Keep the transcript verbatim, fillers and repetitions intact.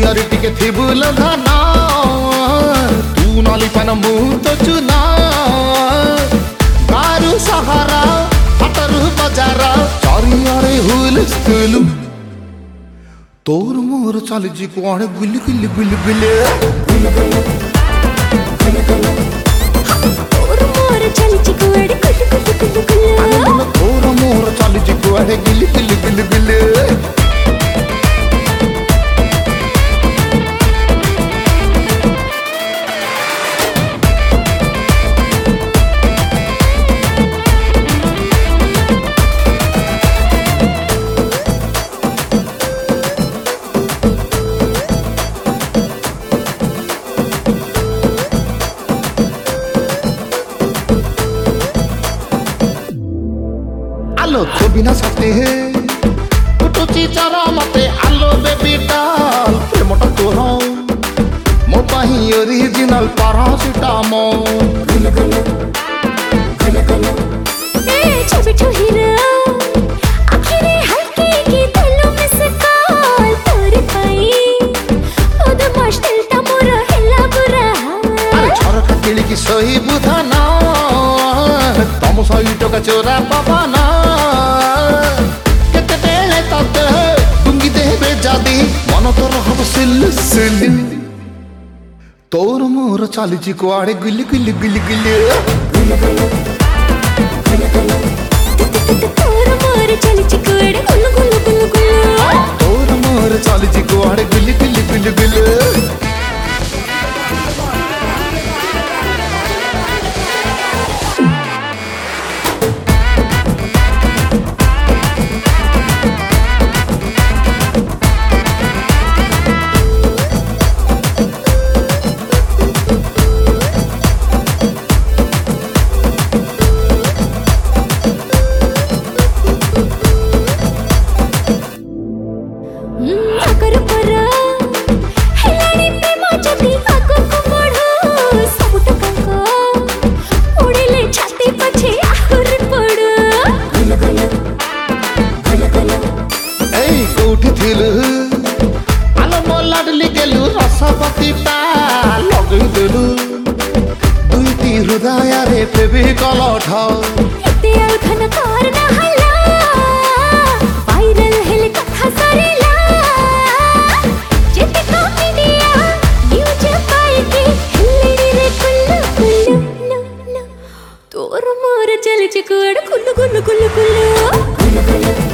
हुसियारी टिके थिबुल धना तू नाली पान मुहूर्त चुना गारु सहारा हटरु बजारा चारियारे हुलस्थुलु तोर मोर चालीजी कुआड़े गुली गुली गुली गुली तोर मोर चालीजी कुआड़े गुली गुली गुली गुली तोर मोर चालीजी कुआड़े गुली गुली गुली गुली आलो तो बिना सकते हैं टूटू चीचारा मते आलो बेबी डाल प्रेमटा तोरा मो पाही ओरिजिनल पैरासिटामोल गुल गुल गुल गुल ए छोटू हीरा आखिरी हल्के की तलो में सकाल तोरे पाई ओद मुश्किल ता मोर हेला बुरा अरे छोरा का किली की सही बुधाना तम सही टका चोरा पापाना केते बेले तते दुंगी देबे जादी मन तोर हब सिल सिल तोर मोर चालीजी कुआड़े गुली गुली गुली गुली तोर मोर चालीजी कुआड़े गुलु गुलु गुलु गुलु तोर मोर चालीजी कुआड़े गुली गुली गुली गुली अगर परा हेलानी पे मजदी आगो को बढ़ो सब टका उड़ेले छाती पछे आहुर पड़ गुल गुल गुल गुल ए कोठी थिल आलो मो लाडली गेलु रसपति ता लगै देलु दुईटी हृदय रे फेबी कलठ एते आउ धन कर ना हल्ला वायरल हेले कथा सरेला जेते कॉमेडिया न्यूज पाई के हेलेनी रे कुल्लू कुल्लू लो लो तोर मोर चल चिकड़ कुल्लू कुल्लू कुल्लू कुल्लू